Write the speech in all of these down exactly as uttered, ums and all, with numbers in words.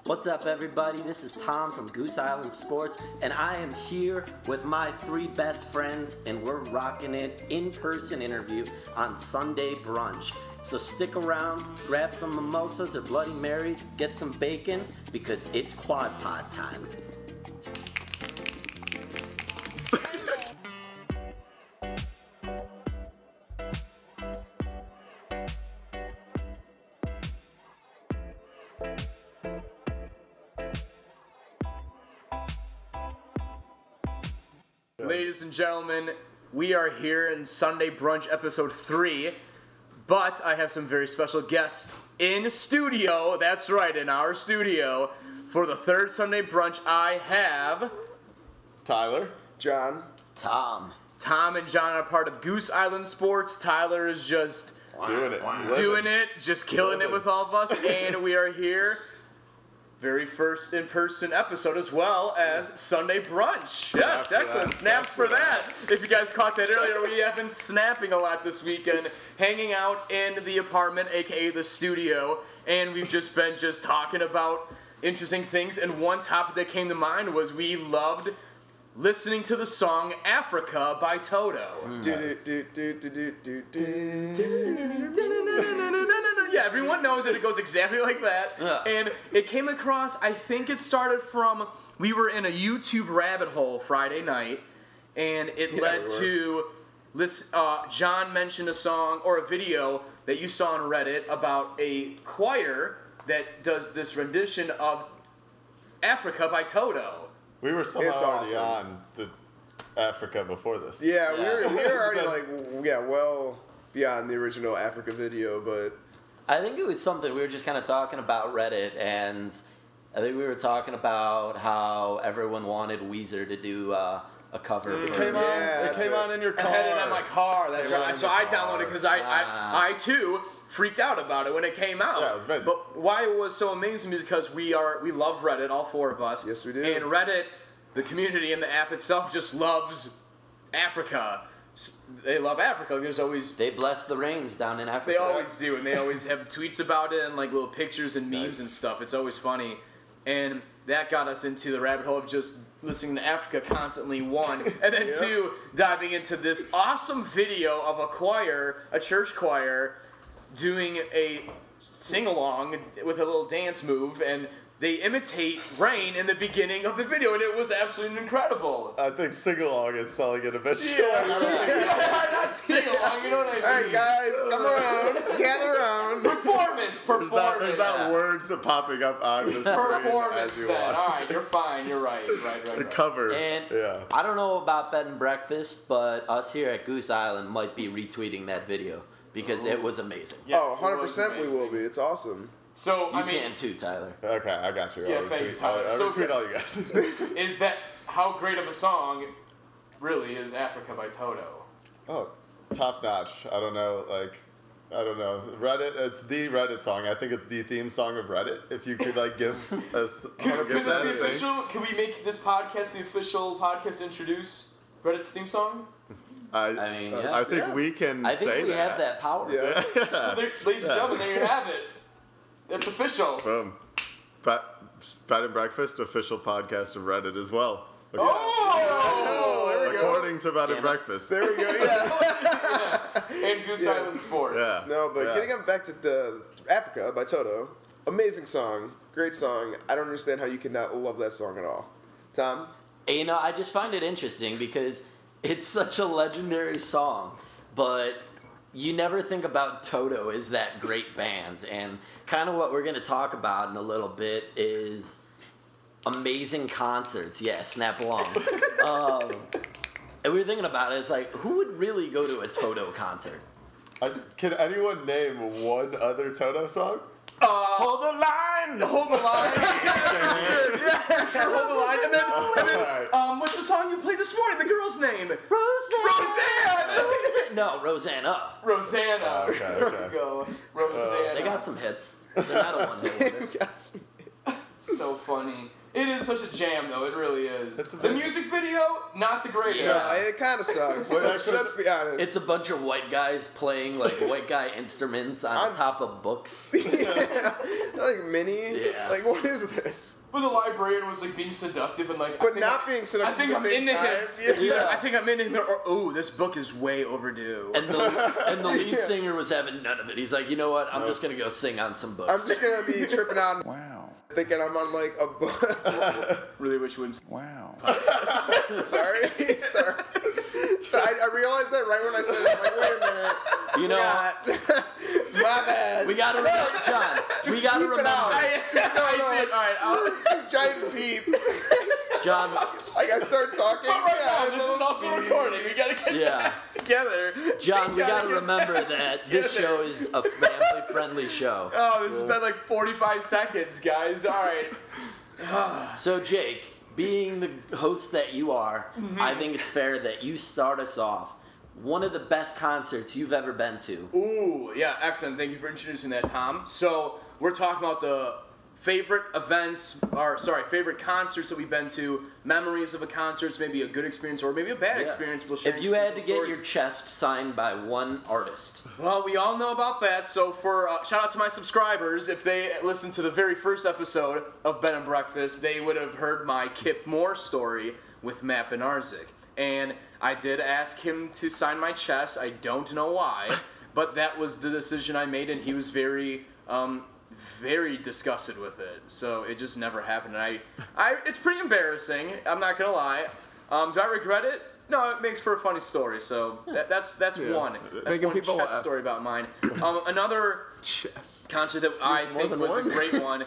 What's up, everybody? This is Tom from Goose Island Sports, and I am here with my three best friends, and we're rocking it in-person interview on Sunday Brunch. So stick around, grab some mimosas or Bloody Marys, get some bacon, because it's quad pod time. Ladies and gentlemen, we are here in Sunday Brunch episode three, but I have some very special guests in studio. That's right, in our studio. For the third Sunday Brunch, I have Tyler, John, Tom. Tom and John are part of Goose Island Sports. Tyler is just doing it, doing it, just killing Living. it with all of us, and we are here. Very first in-person episode as well as Sunday Brunch. Yes, Snaps excellent. for Snaps for that. If you guys caught that earlier, we have been snapping a lot this weekend, hanging out in the apartment, aka the studio, and we've just been just talking about interesting things. And one topic that came to mind was we loved listening to the song Africa by Toto. Yeah, everyone knows it. It goes exactly like that. Yeah. And it came across, I think it started from, we were in a YouTube rabbit hole Friday night, and it Yeah, led we were. to, listen, uh, John mentioned a song or a video that you saw on Reddit about a choir that does this rendition of Africa by Toto. we were somehow It's already awesome. on the Africa before this. Yeah, we Yeah. were we were already like w- yeah, well beyond the original Africa video, but I think it was something we were just kind of talking about Reddit, and I think we were talking about how everyone wanted Weezer to do uh, a cover It for came on. Yeah, it that's came it. on in your I car. had it on my car, that's Came on right. in So your I car. downloaded it because I, Ah. I, I too freaked out about it when it came out. Yeah, it was amazing. But why it was so amazing is because we are we love Reddit, all four of us. Yes, we do. And Reddit, the community and the app itself just loves Africa. S- They love Africa. There's always They bless the rains down in Africa. they always do, and they always have tweets about it and like little pictures and memes Nice. and stuff. It's always funny, and that got us into the rabbit hole of just listening to Africa constantly. One, and then Yeah. two, diving into this awesome video of a choir, a church choir, doing a sing along with a little dance move, and they imitate rain in the beginning of the video, and it was absolutely incredible. I think sing-along is selling it eventually. Yeah, I don't think- not sing along. You know what I mean? all right, guys, come around, gather around. Performance, performance. There's not, there's not words popping up on the screen Performance as you then. watch. All right, you're fine. You're right. Right, right, The right. cover. And yeah. I don't know about bed and breakfast, but us here at Goose Island might be retweeting that video because it was amazing. Yes, Oh, it one hundred was percent we will amazing. be. It's awesome. So, You I mean, can too, Tyler. Okay, I got you. Yeah, I'll thanks, retweet, Tyler. I'll, I'll So- retweet all you guys. is that how great of a song really is Africa by Toto? Oh, top notch. I don't know, like, I don't know. Reddit, it's the Reddit song. I think it's the theme song of Reddit. If you could, like, give us, Can, give can this that be a thing. official? Can we make this podcast the official podcast to introduce Reddit's theme song? I, I mean, yeah. I think Yeah. we can I think say we that. have that power. Yeah. Well, there, ladies and gentlemen, there you have it. It's official. Boom. Bed, Bed and Breakfast, official podcast of Reddit as well. Okay. Oh! there we go. According to Bed Damn and it. Breakfast. There we go. Yeah. And Goose Yeah. Island Sports. Yeah. No, but Yeah. getting back to the Africa by Toto, amazing song, great song. I don't understand how you can not love that song at all. Tom, And, you know, I just find it interesting because it's such a legendary song, but you never think about Toto as that great band. And kind of what we're going to talk about in a little bit is amazing concerts. Yeah, snap along. um, and we were thinking about it. It's like, who would really go to a Toto concert? I, can anyone name one other Toto song? Uh, Hold the line! hold the line. yeah, sure, hold the line. And then, and then Alright. um, what's the song you played this morning? The girl's name. Rosanna! Roseanne! Rosa- no, Rosanna. Rosanna. Oh, okay, There okay. we go. Rosanna. They got some hits. They're not a one hit wonder. Yes. So so funny. It is such a jam, though. It really is. It's a The bit- music video, not the greatest. No, it kind of sucks. Well, Let's that's just be honest. It's a bunch of white guys playing like white guy instruments on I'm- top of books. yeah. Like mini. Yeah. Like what is this? But the librarian was like being seductive and like. I But think not I- being seductive I think at I'm the same into time. him. Yeah. Yeah, I think I'm into him. Or, oh, this book is way overdue. And the and the lead Yeah. singer was having none of it.'s like, you know what? I'm just gonna go sing on some books. I'm just gonna be tripping out. Wow. Thinking I'm on like a book. really wish you wouldn't. Wow. Sorry, sorry. So I, I realized that right when I said it. I'm like, wait a minute. you know, Forgot. My bad. we gotta remember, John. We gotta keep it remember, out. I, I did. All right. I'll, This giant beep. John. Like I start talking. but right yeah, now, this is also beep. recording. We gotta get Yeah. that together. John, we gotta get remember that that this together. show is a family-friendly show. Oh, this has been like forty-five seconds, guys. All right. So, Jake, being the host that you are, Mm-hmm. I think it's fair that you start us off. One of the best concerts you've ever been to. Ooh, yeah, excellent. Thank you for introducing that, Tom. So we're talking about the favorite events, or sorry, favorite concerts that we've been to, memories of a concert, maybe a good experience or maybe a bad Yeah. experience. We'll share If you some had to get stories. your chest signed by one artist, Well, we all know about that. So for uh, shout out to my subscribers, if they listened to the very first episode of Ben and Breakfast, they would have heard my Kip Moore story with Matt Benarzik. And I did ask him to sign my chest. I don't know why, but that was the decision I made, and he was very, um, very disgusted with it. So it just never happened. And I, I, it's pretty embarrassing. I'm not gonna lie. Um, do I regret it? No, it makes for a funny story. So that, that's that's one. That's Making one people chess laugh. story about mine. Um, another Chest. concert that I more think than was one? a great one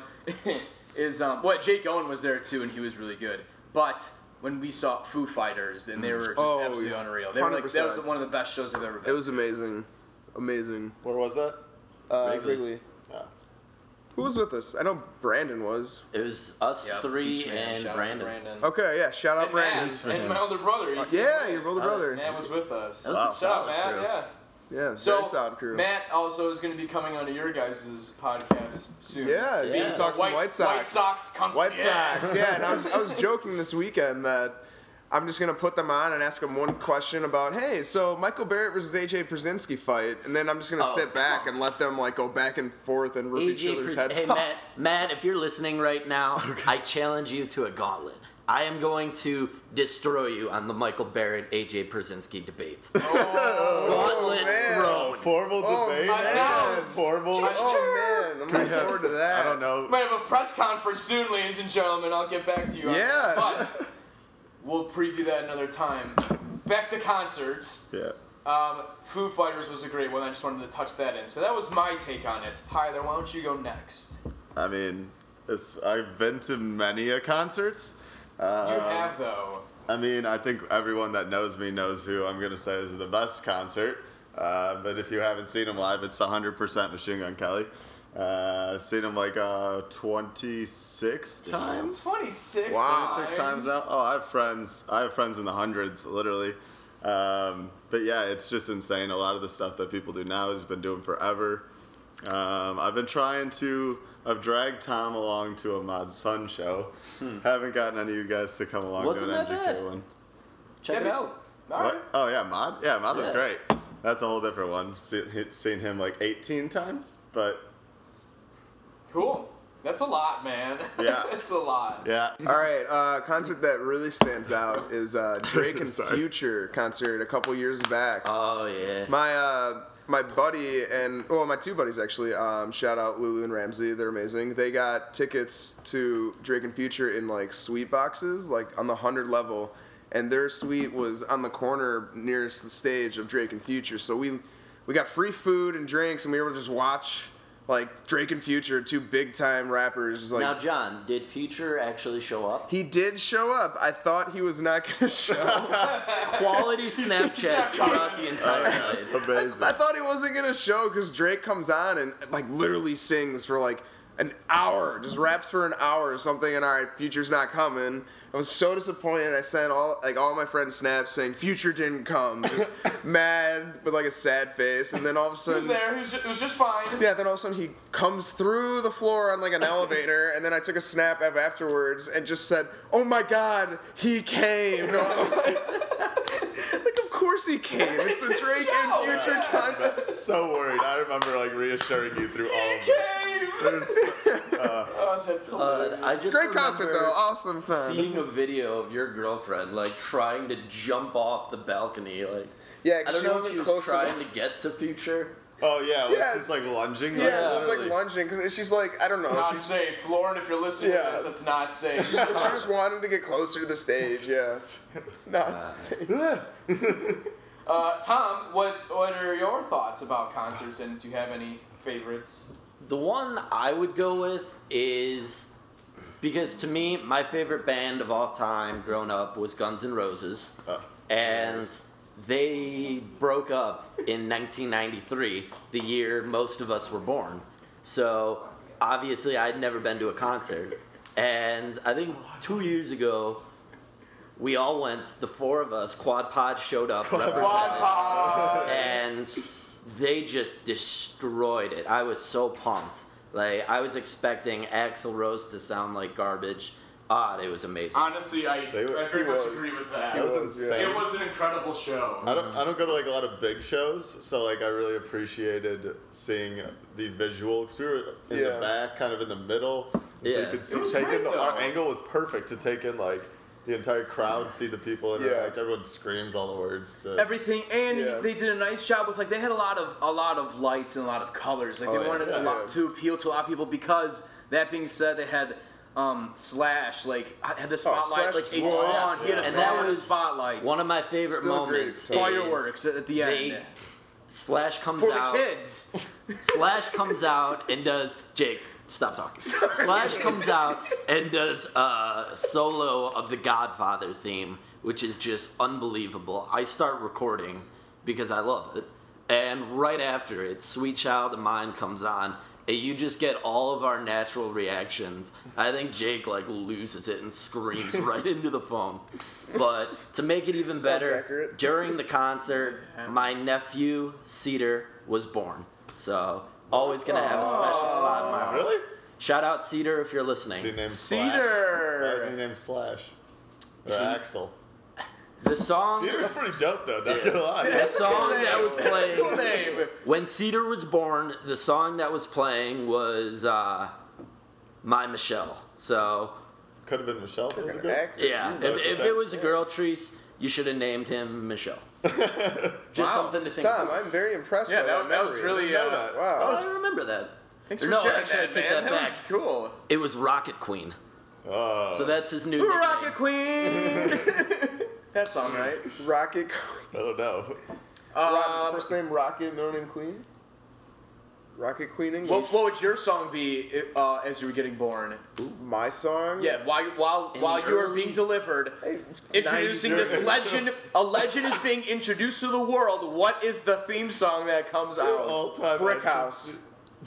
is um, well, Jake Owen was there too, and he was really good. But when we saw Foo Fighters, then they were just Oh, absolutely yeah. unreal. They were like, that was one hundred percent. one of the best shows I've ever been. It was amazing. Amazing. Where was that? Uh, Wrigley. Wrigley. Yeah. Who was with us? I know Brandon was. it was us Yep, three each man. and Shout out to Brandon. Brandon. Okay, yeah. Shout out And Brandon. Matt, for and him. my older brother. he- Yeah, your older Uh, brother. Matt was with us. That was a Shout out, solid Matt. crew. Yeah. Yeah, So very solid crew. Matt also is going to be coming onto your guys' podcast soon. Yeah, Yeah. you can talk some White Sox. White Sox comes. White yeah. Sox, yeah. And I was, I was joking this weekend that I'm just gonna put them on and ask them one question about, hey, so Michael Barrett versus A J Przinsky fight, and then I'm just gonna Oh, sit back come and let them like go back and forth and rip each A J, other's Pres- heads hey off. Matt, Matt, if you're listening right now, I challenge you to a gauntlet. I am going to destroy you on the Michael Barrett A J Przinsky debate. Gauntlet man. thrown. Formal Oh, debate. man. Formal. Oh man, I'm looking forward to that. I don't know. Might have a press conference soon, ladies and gentlemen. I'll get back to you. on Yeah. that. But we'll preview that another time. Back to concerts. Yeah. Um, Foo Fighters was a great one. I just wanted to touch that in. So that was my take on it. Tyler, why don't you go next? I mean, it's, I've been to many a concerts. Um, You have though. I mean, I think everyone that knows me knows who I'm gonna say is the best concert. Uh, but if you haven't seen him live, it's one hundred percent Machine Gun Kelly. Uh, I've seen him like uh, twenty-six times. twenty-six. Wow. twenty-six times now. Oh, I have friends. I have friends in the hundreds, literally. Um, but yeah, it's just insane. A lot of the stuff that people do now has been doing forever. Um, I've been trying to. I've dragged Tom along to a Mod Sun show. Haven't gotten any of you guys to come along Wasn't to an that M G K bad? one. Check it Yeah, out. All right. What? Oh yeah, Mod. Yeah, Mod was Yeah. great. That's a whole different one. See, seen him like eighteen times, but Cool. That's a lot, man. Yeah. It's a lot. yeah. All right, uh, concert that really stands out is uh, Drake and Sorry. Future concert a couple years back. Oh yeah. My uh, my buddy and well, my two buddies actually. Um, shout out Lulu and Ramsey. They're amazing. They got tickets to Drake and Future in like suite boxes, like on the hundred level, and their suite was on the corner nearest the stage of Drake and Future. So we we got free food and drinks, and we were able to just watch like Drake and Future, two big time rappers. Just, like Now, John, did Future actually show up? he did show up. I thought he was not gonna show. Quality Snapchats throughout the entire night. Amazing. I thought he wasn't gonna show because Drake comes on and like literally sings for like an hour, just raps for an hour or something, and all right, Future's not coming. I was so disappointed. I sent all like all my friends snaps saying Future didn't come, just mad with like a sad face, and then all of a He sudden, was there. He was just, it was just fine. yeah, then all of a sudden he comes through the floor on like an elevator, and then I took a snap of afterwards and just said, "Oh my God, he came!" No, like, of course he came. It's a It's a Drake show. and Future concert. So worried. I remember like reassuring you through all of He it. came. There's, uh, Oh, that's hilarious. Uh, I just Great remember concert though, awesome fan. seeing a video of your girlfriend like trying to jump off the balcony. Like Yeah, I 'cause don't she know if wasn't she was close trying enough. to get to Future. oh yeah, Yeah. she's like lunging. Yeah, like, she's like literally. lunging because she's like, I don't know, Not she's, safe. Lauren, if you're listening Yeah. to this, that's not safe. she just wanted to get closer to the stage. Yeah, not safe. Uh, Tom, what what are your thoughts about concerts, and do you have any favorites? The one I would go with is because to me, my favorite band of all time growing up was Guns N' Roses. Oh, And they broke up in nineteen ninety-three, the year most of us were born. So obviously I'd never been to a concert. And I think two years ago, we all went, the four of us, Quad Pod showed up. represented. Quad Pod. And they just destroyed it. I was so pumped. Like, I was expecting Axl Rose to sound like garbage. Ah, it was amazing. Honestly, I, They were- I very he much was. agree with that. That was was, yeah. insane. It was an incredible show. I don't, I don't go to like a lot of big shows, so like I really appreciated seeing the visual because we were in Yeah. the back, kind of in the middle, and so Yeah. you could see It was take great, in the, our though. angle was perfect to take in like the entire crowd, see the people interact. Everyone screams all the words. To, Everything, and Yeah. they did a nice job with like they had a lot of a lot of lights and a lot of colors. Like Oh, they yeah. wanted Yeah, a lot yeah. to appeal to a lot of people. Because that being said, they had um, Slash like had the spotlight Slash like a was- ton. yes, He had a And ton that of was spotlights. One of my favorite Still a great moments is fireworks at the end they- Slash comes for the out. kids. Slash comes out and does Jake. Stop talking. Slash comes out and does a solo of the Godfather theme, which is just unbelievable. I start recording because I love it, and right after it, "Sweet Child of Mine" comes on, and you just get all of our natural reactions. I think Jake like loses it and screams right into the phone. But to make it even Sounds better, accurate. during the concert, my nephew Cedar was born, so always gonna have a special spot in my heart. really? Shout out Cedar if you're Is he listening. named Slash? Cedar. Why is he named Slash? Or Axel? The song, Cedar's pretty dope though. Not Yeah. gonna lie. the song that was Cool playing name. when Cedar was born, the song that was playing was uh, "My Michelle." So Could have been Michelle. if it was a girl. Accurate. yeah, Is if, that what if you're it was a girl, Treese, you should have named him Michelle. Just Wow. something to think. Tom, about. I'm very impressed Yeah, by that, that, that was memory. really know uh, that. Oh, Wow. I don't remember that. Thanks Or for no, sharing actually, that, I take man. that back. was cool. It was Rocket Queen. Oh. So that's his new nickname. Rocket Queen. That song, right? Rocket. I don't know. Rock, Um, first name Rocket, middle name Queen. Rocket Queening. What, what would your song be uh, as you were getting born? My song. Yeah, while while In while the you were early- being delivered, Hey, introducing nineties. this legend. A legend is being introduced to the world. What is the theme song that comes out? All time. Brick House.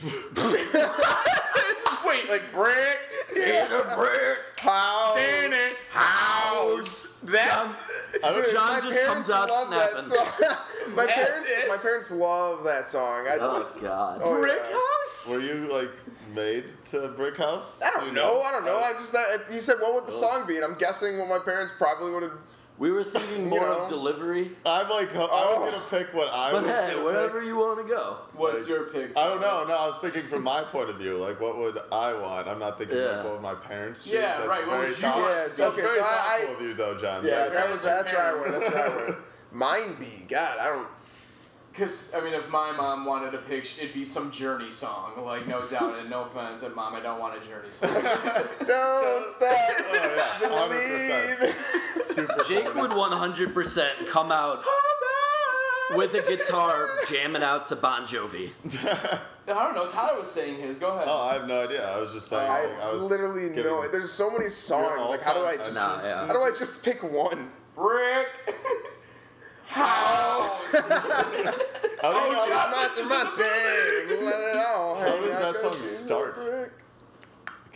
Wait, like brick in a brick House. in it house. That's I don't Dude, John my just parents comes out love that snapping. song. my That's parents, it. my parents love that song. I, Oh God. Oh, brick yeah. house. Were you like made to Brick House? I Do don't you know. I don't know. I just thought he said, "What would the Oh. song be?" And I'm guessing what my parents probably would have. We were thinking more know. of delivery, I'm like, I was Oh. gonna pick what I but was. hey, gonna wherever pick. you want to go. What's Like, your pick? I don't know. No, I was thinking from my point of view. Like, what would I want? I'm not thinking Yeah. like what would my parents choose. Yeah, That's right, what very would you thoughtful. want? Yeah, That's okay, very so I- thoughtful I- of you, though, John. Yeah, Like, that was that's where I went. parents. That's where I went. Mine be God. I don't. Because, I mean, if my mom wanted to pick, it'd be some Journey song. Like, no doubt, and no offense, but Mom, I don't want a Journey song. Don't stop. Oh yeah, one hundred percent. Believe. Super. Jake cool, would man. one hundred percent come out with a guitar jamming out to Bon Jovi. I don't know, Tyler was saying his. Go ahead. Oh, I have no idea. I was just saying. I, like, I was literally giving- know. There's so many songs. Like, how do I all-time- just? Nah, yeah. How do I just pick one? Brick house. How do you Oh, know- John. Not to my dang. Let it all. How hang does out, that song don't you, start? brick?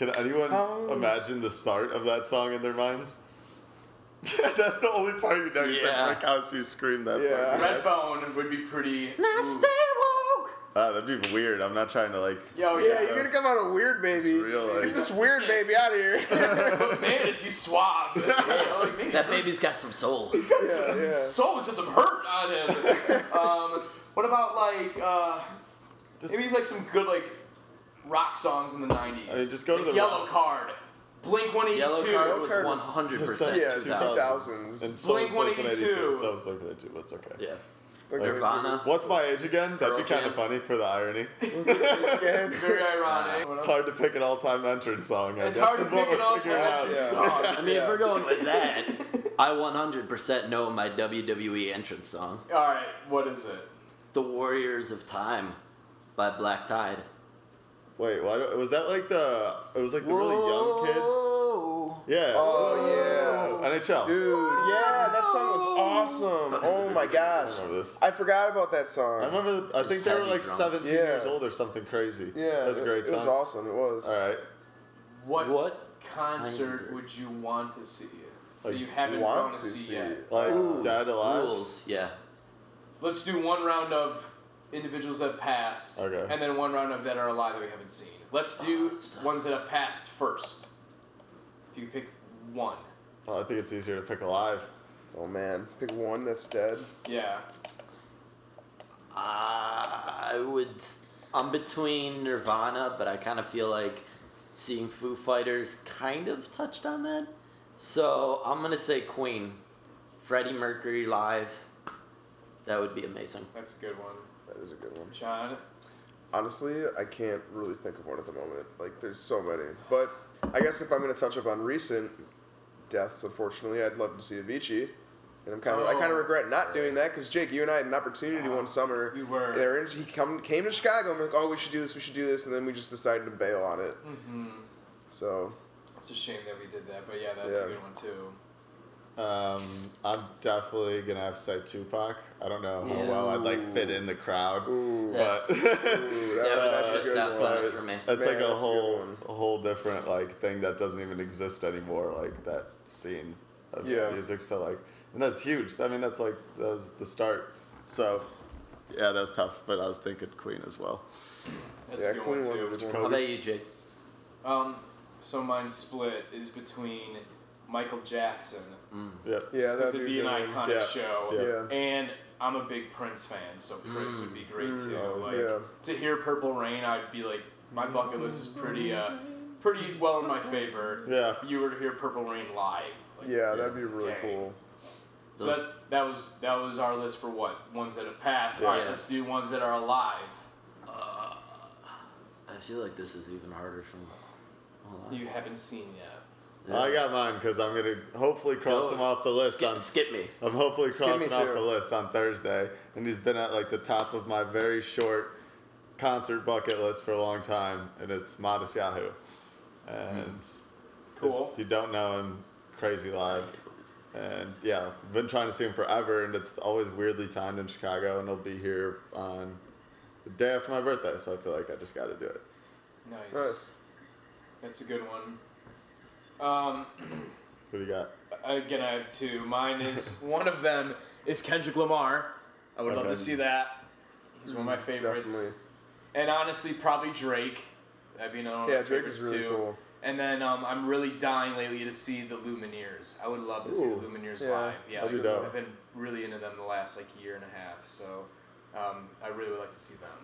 Can anyone Oh. imagine the start of that song in their minds? That's the only part you know. You Yeah. said Brick House, you screamed that Yeah. part. Redbone would be pretty. Now ooh. stay woke. Ah, that'd be weird. I'm not trying to like. Yo, Yeah, yeah. you're gonna come out a weird baby. It's real, like- Get this weird baby out of here. But man, is he suave. You know, like, maybe That baby's got some soul. He's got Yeah, some yeah. soul, has some hurt on him. um, what about like uh, Just- maybe he's like some good like rock songs in the nineties. I mean, just go to Like the Yellow rock- Card, Blink one Yellow eighty-two. Card was Card was- one hundred percent Yeah, two two thousand. thousands. And so was Blink Blink one eighty-two. 182. So was Blink one eighty-two, but it's okay. Yeah. Like, Nirvana. What's my age again? That'd be Pearl kind of Jam. funny for the irony. Again. Very ironic. What It's else? hard to pick an all-time entrance song. I It's guess hard to is what pick an we're all-time figuring out. entrance Yeah. song. I mean, Yeah. if we're going with that, I one hundred percent know my W W E entrance song. All right, what is it? The Warriors of Time by Black Tide. Wait, why do, was that like the? It was like the really young kid. Whoa. Yeah. Oh, yeah. N H L. Dude, yeah, that song was awesome. Oh my gosh. I remember this. I forgot about that song. I remember. I think Just they were heavy like drums. seventeen Yeah. years old or something crazy. Yeah, that was a great it, song. It was awesome. It was. All right. What, What concert kind? would you want to see? Like, that you haven't want gone to to see see yet. it. Like Ooh. Dead Alive. rules? Yeah. Let's do one round of individuals that have passed, Okay. and then one round of that are alive that we haven't seen. Let's do that's tough. ones that have passed first. If you pick one. Oh, I think it's easier to pick alive. Oh man, pick one that's dead. Yeah. I would. I'm between Nirvana, but I kind of feel like seeing Foo Fighters kind of touched on that. So I'm gonna say Queen, Freddie Mercury live. That would be amazing. That's a good one. That is a good one. John? Honestly, I can't really think of one at the moment. Like, there's so many. But I guess if I'm going to touch up on recent deaths, unfortunately, I'd love to see Avicii. And I'm kind of, I kind of Oh. regret not doing that because Jake, you and I had an opportunity one summer. We were. They were in, he come, came to Chicago and we're like, oh, we should do this, we should do this, and then we just decided to bail on it. Mm-hmm. So, It's a shame that we did that, but yeah, that's Yeah. a good one too. Um, I'm definitely gonna have to say Tupac. I don't know how Yeah. well I'd like fit in the crowd, ooh, but ooh, that, Yeah, Uh, that's that's just a good outside one. for me. That's Man, like a that's a good whole one. a whole different like thing that doesn't even exist anymore. Like that scene of Yeah. music. So like, and that's huge. I mean, that's like that was the start. So yeah, that's tough. But I was thinking Queen as well. That's Yeah, a good Queen one was a too. good one. How about you, Jake? Um, so mine's split is between Michael Jackson, Yeah. Yeah, because that'd it'd be be a an good one. iconic Yeah. show, Yeah. Yeah. and I'm a big Prince fan, so Prince would be great too. Oh, Like, yeah. to hear Purple Rain, I'd be like, my bucket list is pretty, uh, pretty well in my favor. Yeah. If you were to hear Purple Rain live, like, Yeah, that'd be really Dang. cool. So that that was that was our list for what ones that have passed. Yeah. All right, let's do ones that are alive. Uh, I feel like this is even harder for me. Hold on. You haven't seen yet. I got mine because I'm gonna hopefully cross Go. him off the list skip, on. skip me. I'm hopefully Skip me crossing off too. the list on Thursday, and he's been at like the top of my very short concert bucket list for a long time, and it's Modest Yahoo. And Cool. if you don't know him, crazy live, and yeah, I've been trying to see him forever, and it's always weirdly timed in Chicago, and he'll be here on the day after my birthday, so I feel like I just got to do it. Nice. Nice. That's a good one. Um, What do you got? again, I have two. Mine is one of them is Kendrick Lamar. I would love Okay. to see that. He's one of my favorites. Definitely. And honestly, probably Drake. That'd be another one of Yeah, my Drake favorites is really too. cool. And then um, I'm really dying lately to see the Lumineers. I would love to see Ooh. the Lumineers Yeah, live. Yeah, that'd be dope. I've been really into them the last like year and a half. So um, I really would like to see them.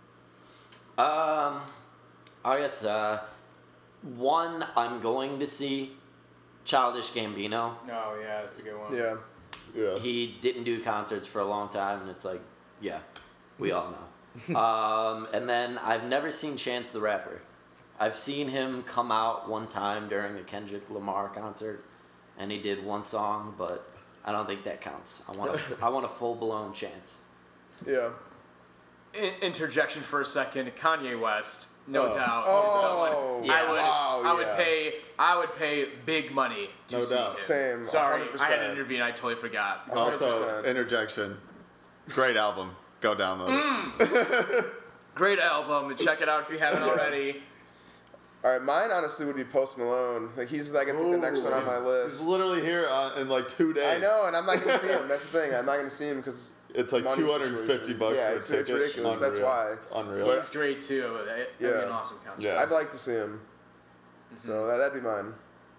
Um, I guess uh, one I'm going to see, Childish Gambino. No, yeah, that's a good one. Yeah. Yeah. He didn't do concerts for a long time, and it's like, yeah, we all know. um, and then I've never seen Chance the Rapper. I've seen him come out one time during a Kendrick Lamar concert, and he did one song, but I don't think that counts. I want a, I want a full blown Chance. Yeah. In- interjection for a second. Kanye West, no Oh. doubt. Oh, someone I would, wow, I would yeah. pay, I would pay big money to No see doubt. him. Same, Sorry, one hundred I had to percent. intervene. I totally forgot. Also, one hundred percent. interjection. Great album. Go download it. Great album. Check it out if you haven't already. All right, mine honestly would be Post Malone. Like he's like I think the next one on my He's list. literally here uh, in like two days. I know, and I'm not gonna see him. That's the thing. I'm not gonna see him because It's like money two hundred fifty situation. bucks Yeah, for it's, a ticket. it's ridiculous. Unreal. That's why. It's unreal. But- He's great too. That'd be Yeah. an awesome concert. Yeah. I'd like to see him. So that, that'd be mine,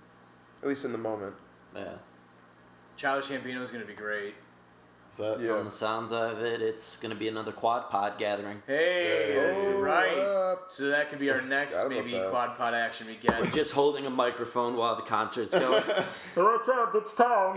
at least in the moment. Yeah. Childish Gambino is gonna be great. Is that Yeah. From the sounds of it, it's going to be another quad pod gathering. Hey, Hey. that's Oh, right. what up? So that could be our next Forgot about maybe that. quad pod action we get. Just holding a microphone while the concert's going. What's up? It's Tom.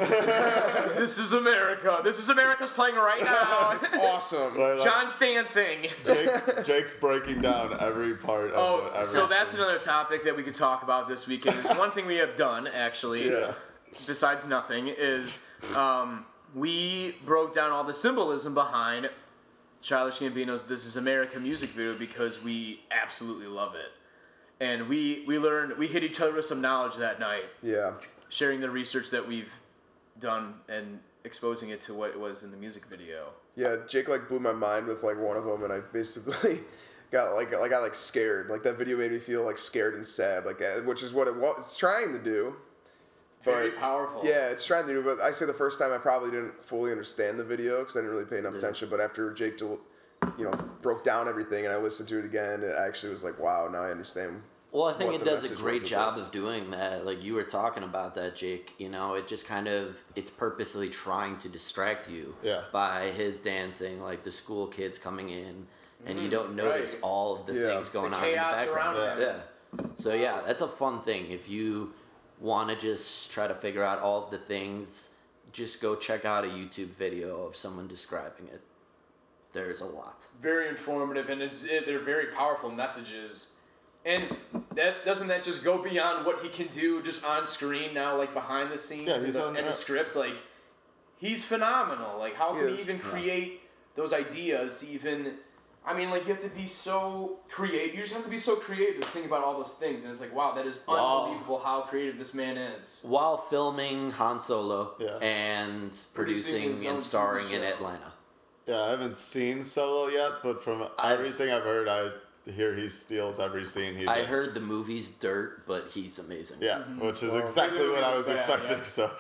This is America. This is America's playing right now. Awesome. Like, like, John's dancing. Jake's, Jake's breaking down every part of Oh, every so that's another topic that we could talk about this weekend. Is one thing we have done actually, Yeah. besides nothing, is um, we broke down all the symbolism behind Childish Gambino's "This Is America" music video because we absolutely love it, and we we learned we hit each other with some knowledge that night, Yeah. sharing the research that we've done and exposing it to what it was in the music video. Yeah, Jake like blew my mind with like one of them, and I basically got like like I got like scared. Like that video made me feel like scared and sad, like uh, which is what it was. It's trying to do. Very But- powerful. Yeah, it's trying to do. But I say the first time I probably didn't fully understand the video because I didn't really pay enough Yeah. attention. But after Jake, del- you know, broke down everything and I listened to it again, it actually was like, wow, now I understand. Well, I think what it the does a message great was of job this. of doing that. Like you were talking about that, Jake. You know, it just kind of it's purposely trying to distract you Yeah. by his dancing, like the school kids coming in, and you don't notice right. all of the Yeah. things going The on in the chaos background. around yeah. him. yeah. So yeah, that's a fun thing. If you want to just try to figure out all of the things, just go check out a YouTube video of someone describing it. There's a lot. Very informative, and it's it, they're very powerful messages. And that doesn't that just go beyond what he can do just on screen now, like behind the scenes Yeah, and, he's the, on- and the script. Like he's phenomenal. Like how can He he is. even create those ideas to even? I mean, like you have to be so creative. You just have to be so creative to think about all those things, and it's like, wow, that is Wow. unbelievable how creative this man is. While filming Han Solo Yeah. and Producing producing his own and starring T V in show. Atlanta. Yeah, I haven't seen Solo yet, but from everything I've heard, I hear he steals every scene he's I in. heard the movie's dirt, but he's amazing. Yeah, which is Well, exactly what I was yeah, expecting. yeah. So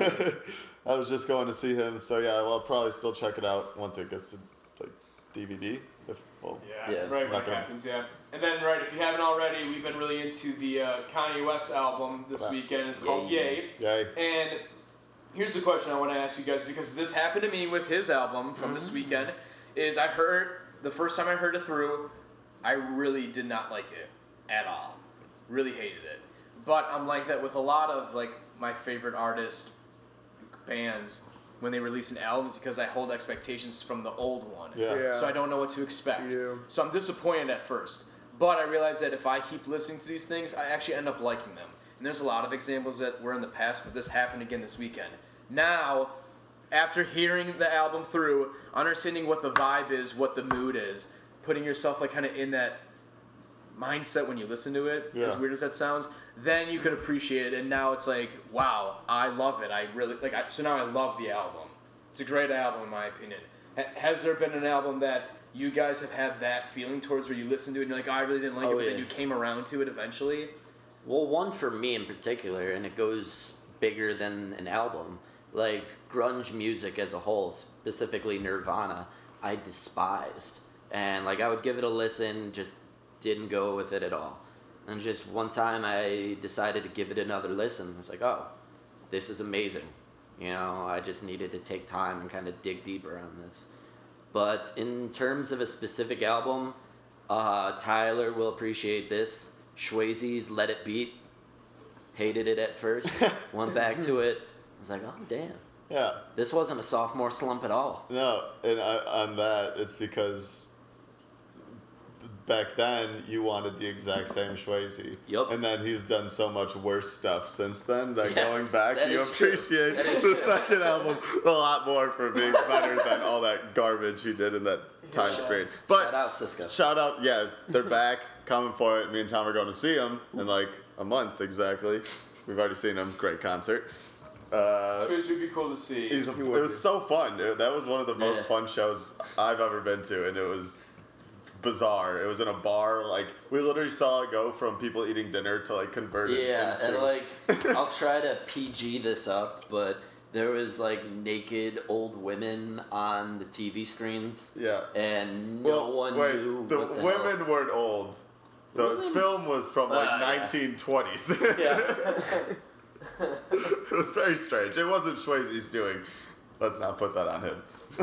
I was just going to see him. So yeah, well, I'll probably still check it out once it gets to like D V D. If well, Yeah, Yeah. right when Not it gonna- happens, yeah. And then, right, if you haven't already, we've been really into the uh, Kanye West album this Wow. weekend. It's called Yay. Yay. yay. And here's the question I want to ask you guys, because this happened to me with his album from Mm-hmm. this weekend, is I heard, the first time I heard it through, I really did not like it at all. Really hated it. But I'm like that with a lot of, like, my favorite artist bands when they release an album, is because I hold expectations from the old one. Yeah. Yeah. So I don't know what to expect. Yeah. So I'm disappointed at first. But I realize that if I keep listening to these things, I actually end up liking them. And there's a lot of examples that were in the past, but this happened again this weekend. Now, after hearing the album through, understanding what the vibe is, what the mood is, putting yourself like kind of in that mindset when you listen to it, Yeah. as weird as that sounds, then you could appreciate it. And now it's like, wow, I love it. I really like. I, so now I love the album. It's a great album in my opinion. Ha- has there been an album that you guys have had that feeling towards, where you listen to it and you're like, oh, I really didn't like Oh, it, but yeah. then you came around to it eventually? Well, one for me in particular, and it goes bigger than an album. Like grunge music as a whole, specifically Nirvana, I despised. And like I would give it a listen, just didn't go with it at all. And just one time I decided to give it another listen. I was like, oh, this is amazing. You know, I just needed to take time and kind of dig deeper on this. But in terms of a specific album, uh, Tyler will appreciate this. Swayze's Let It Beat. Hated it at first. Went back to it. I was like, oh, damn. Yeah. This wasn't a sophomore slump at all. No, and I, on that, it's because back then you wanted the exact same Swayze. Yup. And then he's done so much worse stuff since then that Yeah, going back, that you is true. appreciate That is the true. second album a lot more for being better than all that garbage he did in that time Shout- period. But Shout out, Cisco. shout out, yeah, they're back, coming for it. Me and Tom are going to see them in like a month exactly. We've already seen him. Great concert. Uh, Swayze would be cool to see. He's a, He it would was be. so fun. It- that was one of the most Yeah. fun shows I've ever been to, and it was bizarre. It was in a bar. Like we literally saw it go from people eating dinner to like converted Yeah, into. and like I'll try to P G this up, but there was like naked old women on the T V screens. Yeah. And no well, one wait, knew. the what the women hell. weren't old. The Women? film was from like Ah, yeah. nineteen twenties. Yeah. It was very strange. It wasn't Swayze's doing. Let's not put that on him.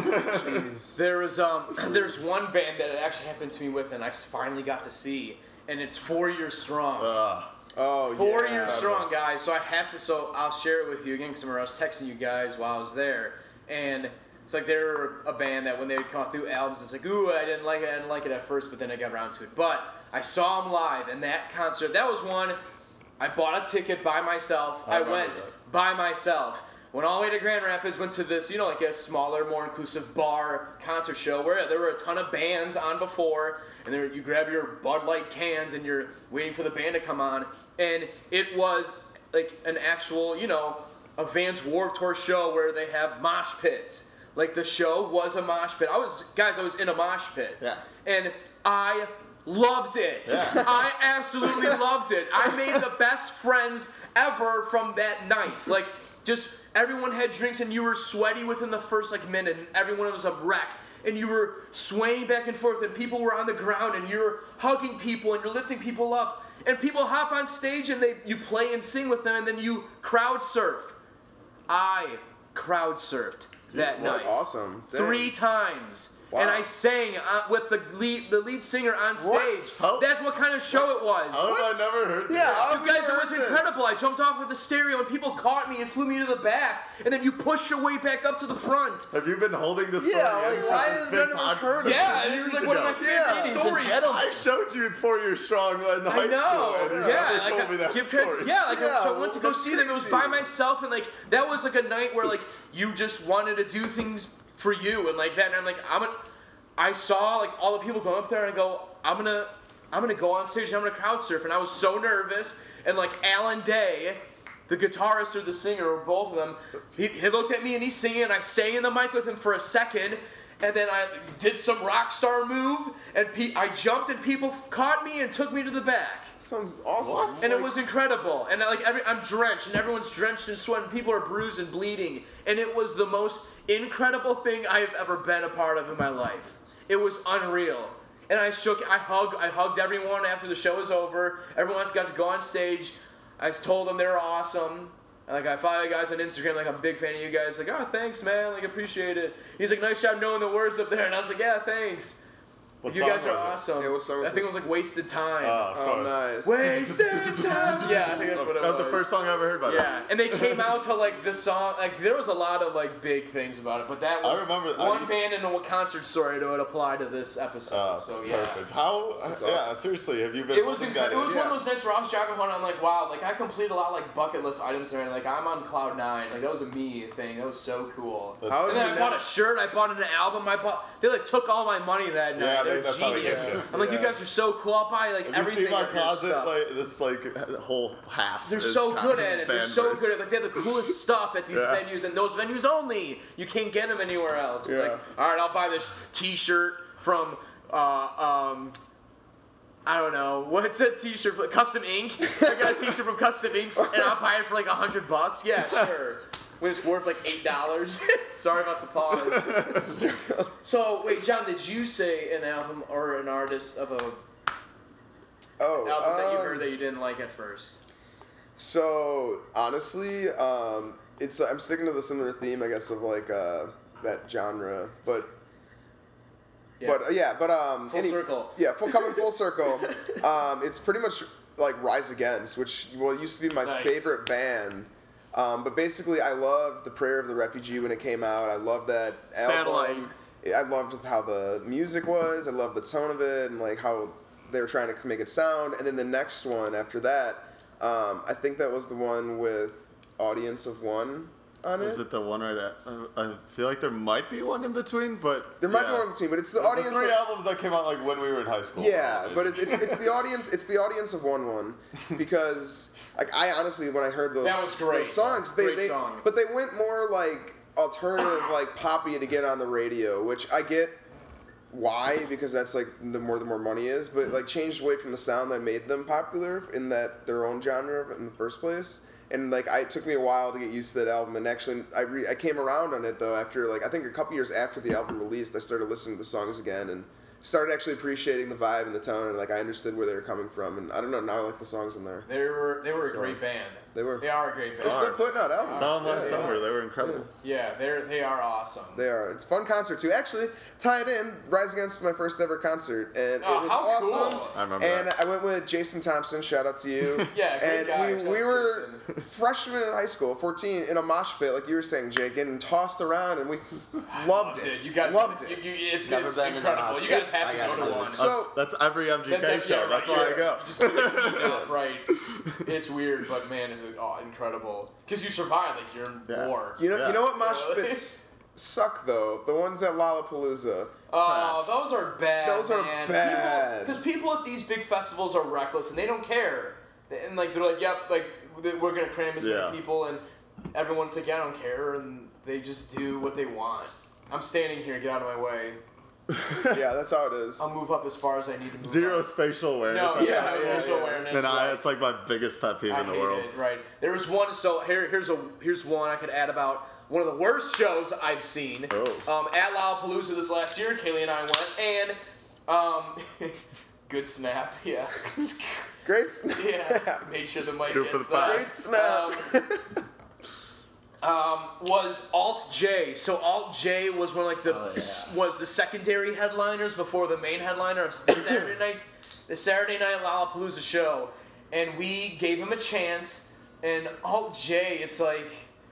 There was um, there's one band that it actually happened to me with, and I finally got to see, and it's Four Years Strong. Ugh. Oh, Four yeah. Years Strong, guys. So I have to. So I'll share it with you again because I was texting you guys while I was there, and it's like they're a band that when they would come out through albums, it's like, ooh, I didn't like it. I didn't like it at first, but then I got around to it. But I saw them live, and that concert, that was one. I bought a ticket by myself. I I, remember went that. by myself. Went all the way to Grand Rapids, went to this, you know, like a smaller, more inclusive bar concert show where there were a ton of bands on before, and there you grab your Bud Light cans and you're waiting for the band to come on, and it was like an actual, you know, a Vans Warped Tour show where they have mosh pits. Like the show was a mosh pit. I was, guys, I was in a mosh pit. Yeah. And I loved it. Yeah. I absolutely loved it. I made the best friends ever from that night. Like, just everyone had drinks and you were sweaty within the first like minute and everyone was a wreck. And you were swaying back and forth and people were on the ground and you're hugging people and you're lifting people up. And people hop on stage and they you play and sing with them and then you crowd surf. I crowd surfed that That's night. Awesome. Dang. Three times. Wow. And I sang uh, with the lead, the lead singer on stage. What? How- That's what kind of show it was. How have I never heard Yeah, that? I've You guys, never it was heard this. incredible. I jumped off of the stereo and people caught me and flew me to the back. And then you push your way back up to the front. Have you been holding this story? Yeah, in like, for why this has big none of us podcast? heard of Yeah, this? and it was Years like one of my ago. favorite Yeah. Ladies and stories. gentlemen. I showed you in Four Years Strong in the high I know. school, and you yeah, never like, told me that give story. trans- yeah, like Yeah, so I went to well, go that's see them. It was crazy. by myself, and like that was like a night where like you just wanted to do things for you, and like that. And I'm like, I'm. A, I saw like all the people go up there, and I go, I'm gonna, I'm gonna go on stage, and I'm gonna crowd surf, and I was so nervous, and like Alan Day, the guitarist or the singer, or both of them, he, he looked at me and he's singing, and I sang in the mic with him for a second. And then I did some rock star move, and pe- I jumped, and people caught me and took me to the back. Sounds awesome. What? And it was incredible. And like every, I'm drenched, and everyone's drenched in sweat, and people are bruised and bleeding. And it was the most incredible thing I've ever been a part of in my life. It was unreal. And I shook, I hugged, I hugged everyone after the show was over. Everyone got to go on stage. I told them they were awesome. And, like I follow you guys on Instagram, like I'm a big fan of you guys. Like, oh, thanks, man. Like, appreciate it. He's like, nice job knowing the words up there. And I was like, yeah, thanks. What you song guys are was it? awesome. Yeah, what song was I think it? it was like Wasted Time. Oh, of Oh, course. nice. Wasted Time. Yeah, I think that's what it was. That's the first song I ever heard by them. Yeah, and they came out to like this song. Like there was a lot of like big things about it, but that was I remember- one I- band and a concert story that would apply to this episode. Uh, so yeah. Perfect. How? Yeah, seriously, have you been? It was holding incre- that it was in? one of those nights where I was driving home and I'm like, wow, like I completed a lot of like bucket list items there, and like I'm on cloud nine. Like that was a me thing. That was so cool. That's- How And then I have you bought never- a shirt. I bought an album. I bought. They like took all my money that night. Yeah, They're they- that's how they genius. get you. I'm like, you Yeah. guys are so cool. I'll buy like Have you everything. seen my of your closet? stuff. Like this, like whole half. They're is so kind good of at it. They're band so merch. good at it. Like they have the coolest stuff at these Yeah. venues, and those venues only. You can't get them anywhere else. You're Yeah. Like, all right, I'll buy this T-shirt from. Uh, um, I don't know what's a T-shirt. Custom Ink. I got a T-shirt from Custom Ink, for, and I'll buy it for like a hundred bucks. Yeah, sure. When it's worth like eight dollars. Sorry about the pause. So wait, John, did you say an album or an artist of a Oh, album that you um, heard that you didn't like at first? So honestly, um, it's I'm sticking to the similar theme, I guess, of like uh, that genre, but Yeah. but uh, yeah, but um, Full any- circle. Yeah, full coming full circle. Um, it's pretty much like Rise Against, which well it used to be my Nice. favorite band. Um, but basically, I loved The Prayer of the Refugee when it came out. I loved that Satellite. album. I loved how the music was. I loved the tone of it and like how they were trying to make it sound. And then the next one after that, um, I think that was the one with Audience of One on Is it. it the one right at? uh, I feel like there might be one in between, but There might yeah. be one in between, but it's the The audience. three of, albums that came out like when we were in high school. Yeah, probably. but it, it's it's the audience. It's the audience of one one because like I honestly when I heard those That was great. those songs they Great they song. but they went more like alternative like poppy to get on the radio, which I get. why, because that's like the more the more money is, but like changed away from the sound that made them popular in that their own genre in the first place. And like I, it took me a while to get used to that album, and actually I re, I came around on it though after like I think a couple years after the album released, I started listening to the songs again and started actually appreciating the vibe and the tone, and like I understood where they were coming from, and I don't know, now I like the songs in there. They were they were a So, great band. They were. They are a great They're band. still putting out albums. Saw them last Yeah, summer. yeah. They were incredible. Yeah, they're they are awesome. They are. It's a fun concert too. Actually, tie it in. Rise Against was my first ever concert, and Oh, it was how awesome. cool. I remember And that. I went with Jason Thompson. Shout out to you. Yeah, great and guy. we, Shout we out were Jason. freshmen in high school, fourteen, in a mosh pit, like you were saying, Jake, getting tossed around, and we loved it. Dude, you guys loved you, it. you, it's, Never it's been in a incredible. mosh You pit. guys have I to gotta go to do it. one. So- That's every M G K That's it, show. yeah, That's right, why yeah. I go. You just like, up, right. It's weird, but man, is it oh, incredible. Because you survive, like you're in Yeah. war. You know, Yeah. you know what mosh Really? pits suck though? The ones at Lollapalooza. Oh, those are bad. Those are man. bad. Because people, people at these big festivals are reckless and they don't care. And like they're like, yep, like we're gonna cram as Yeah. many people, and everyone's like, yeah, I don't care, and they just do what they want. I'm standing here, get out of my way. Yeah, that's how it is. I'll move up as far as I need to move Zero up. spatial awareness. No, That's yeah, what no it is. social yeah. awareness. And I, right. it's like my biggest pet peeve I in the hate world. it, right. There was one, so here, here's a here's one I could add about one of the worst shows I've seen. Oh. Um, at Lollapalooza this last year, Kaylee and I went, and um, good snap, yeah. Great. Yeah, make sure the mic Two for gets the five. that. Great snap. Um, um, was Alt J. So Alt J was one of like the Oh, yeah. was the secondary headliners before the main headliner of the Saturday night the Saturday night Lollapalooza show, and we gave him a chance. And Alt J, it's like,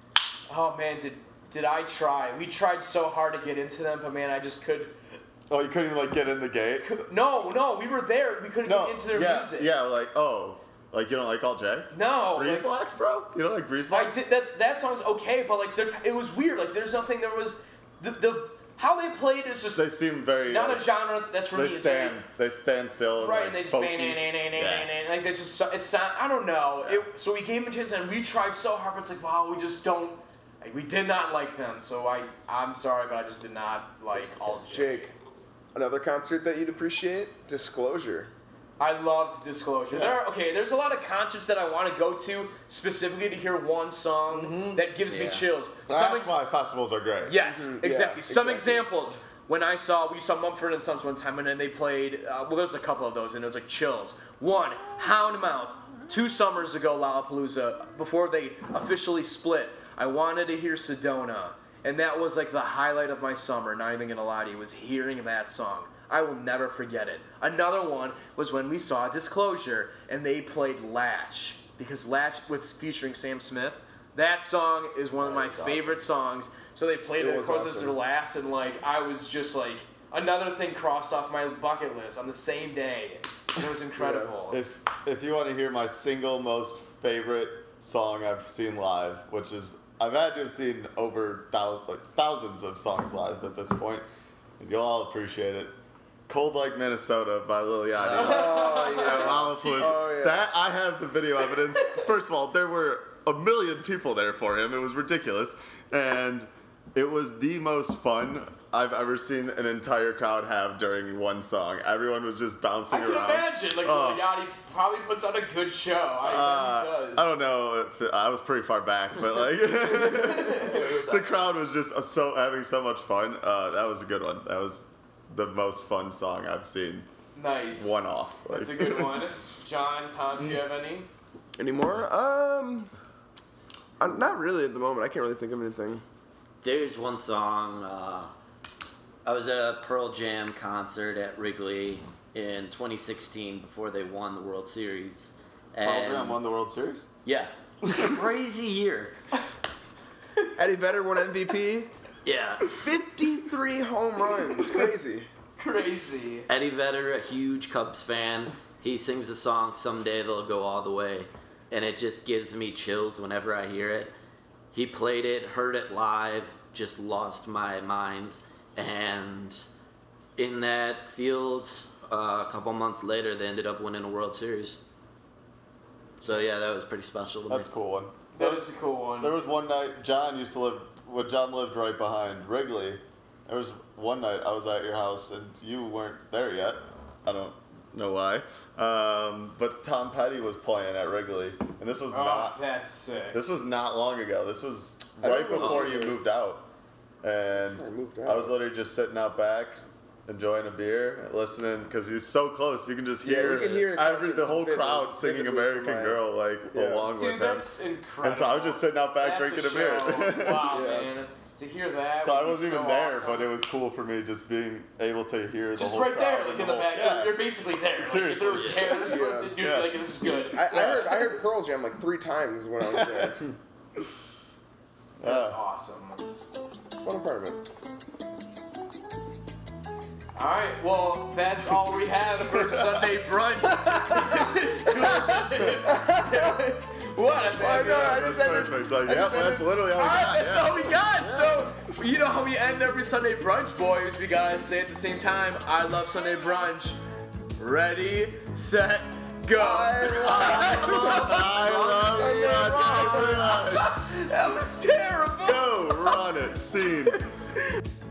oh man, did did I try? We tried so hard to get into them, but man, I just could. Oh, you couldn't even like get in the gate? No, no, we were there. We couldn't No. get into their yeah, music. yeah, like oh, like you don't like Alt J? No. Breeze like- Blocks, bro? You don't like Breeze I Blocks? did that. That song's okay, but like there, it was weird. Like there's nothing. There was the the how they played is just They seem very. not like, a genre that's for They me. It's stand. very- They stand still. And, right, like, and they just folky. bang, bang, bang, bang, bang, Yeah. bang, like they just it sound. I don't know. It, so we gave them a chance, and we tried so hard. But it's like wow, we just don't. Like, we did not like them. So I I'm sorry, but I just did not like all the Jake, another concert that you'd appreciate? Disclosure. I loved Disclosure. Yeah. There are, okay, there's a lot of concerts that I want to go to specifically to hear one song that gives me Yeah. chills. That's Some ex- why festivals are great. Yes, Mhm, exactly. yeah, Some exactly. examples. When I saw, we saw Mumford and Sons one time, and then they played. Uh, well, there's a couple of those, and it was like chills. One, Houndmouth. Two summers ago, Lollapalooza, before they officially split, I wanted to hear Sedona, and that was like the highlight of my summer. Not even gonna lie to you, was hearing that song. I will never forget it. Another one was when we saw Disclosure, and they played Latch, because Latch with featuring Sam Smith. That song is one of my That was favorite songs. So they played It it, was of course, as awesome. their last, and like I was just like another thing crossed off my bucket list on the same day. It was incredible. If if you want to hear my single most favorite song I've seen live, which is I've had to have seen over thousands, like thousands of songs live at this point, and you'll all appreciate it. Cold Like Minnesota by Lil Yachty. Oh, At yeah. Lollapalooza. Oh, yeah. That I have the video evidence. First of all, there were a million people there for him. It was ridiculous, and it was the most fun I've ever seen an entire crowd have during one song. Everyone was just bouncing I can around. imagine, like Oh. Yachty probably puts on a good show. I Uh, bet he does. I don't know if I was pretty far back, but like the crowd was just so having so much fun. Uh, that was a good one. That was the most fun song I've seen. Nice. One off. Like. That's a good one. John, Tom, do you have any? Any more? Um, uh, not really at the moment. I can't really think of anything. There's one song. Uh, I was at a Pearl Jam concert at Wrigley in twenty sixteen before they won the World Series. Pearl And Jam won the World Series. Yeah, crazy year. Eddie Vedder won M V P. Yeah, fifty-three home runs. Crazy. Crazy. Eddie Vedder, a huge Cubs fan. He sings a song, "Someday They'll Go All the Way," and it just gives me chills whenever I hear it. He played it, heard it live, just lost my mind. And in that field, uh, a couple months later, they ended up winning a World Series. So yeah, that was pretty special to That's me. a cool one. That is a cool one. There was one night John used to live. Well, John lived right behind Wrigley, there was one night I was at your house and you weren't there yet. I don't know why. Um, but Tom Petty was playing at Wrigley, and this was Oh, not. that's sick. This was not long ago. This was I right don't before know. you moved out, and Before I moved I was out. literally just sitting out back, enjoying a beer, listening because he's so close. You can just Yeah, hear, you can hear every the whole vivid- crowd singing vividly American from my- Girl like Yeah. along Dude, with him. that's incredible. And so I was just sitting out back That's drinking a, show. beer. Wow, Yeah. man. To hear that. So would I be wasn't so even there, awesome. but it was cool for me just being able to hear the Just whole right crowd there, and like the in the whole- back. Yeah. You're basically there. Like, Seriously. if there was chairs, Yeah. like, you'd be Yeah. like, this is good. I, I heard I heard Pearl Jam like three times when I was there. That's Yeah. awesome. It's a fun apartment. All right, well, that's all we have for Sunday brunch. What? I I know, I That's just had to- perfect. Like, I yeah, just had that's to- literally all All we right, got. that's yeah. all we got. So, you know how we end every Sunday brunch, boys. We gotta say at the same time, I love Sunday brunch. Ready, set, go. I love Sunday brunch. That was terrible. Go, run it, scene.